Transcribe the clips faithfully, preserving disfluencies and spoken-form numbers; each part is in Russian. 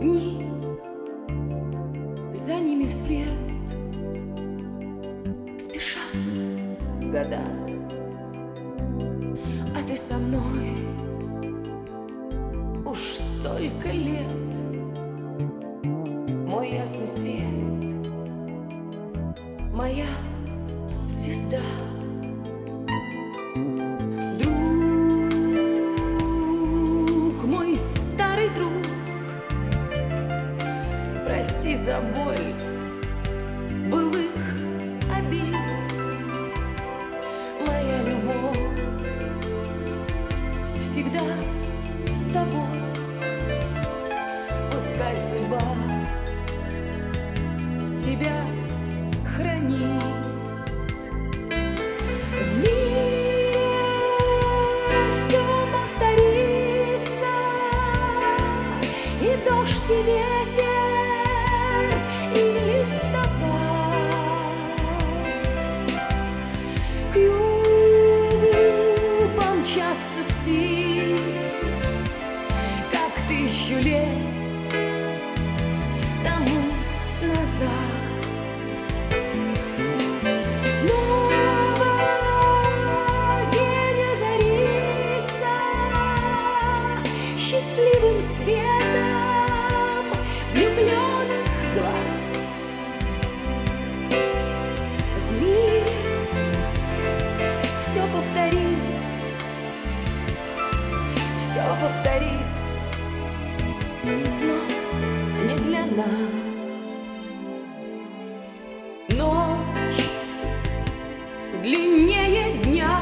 Дни, за ними вслед спешат года, а ты со мной уж столько лет. Мой ясный свет, моя звезда. Друг мой, старый друг, прости за боль былых обид. Моя любовь всегда с тобой. Пускай судьба тебя хранит. В мире все повторится, и дождь, и ветер, и листопад. К югу помчатся птицы, как тысячу лет тому назад. Снова день озарится счастливым светом влюбленных глаз. В мире все повторится, все повторится, но не для нас. Ночь длиннее дня,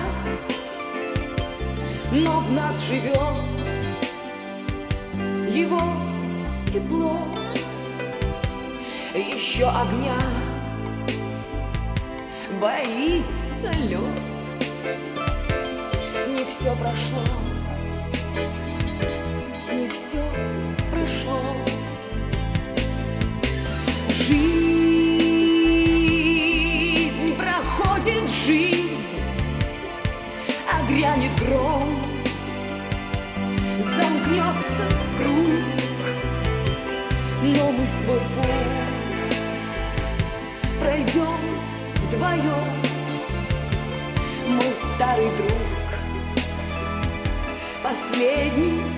но в нас живет его тепло. Еще огня боится лед. Не все прошло, не все прошло. Жизнь проходит, жизнь, а грянет гром, замкнется круг, но мы свой путь пройдем вдвоем. Мой старый друг, последний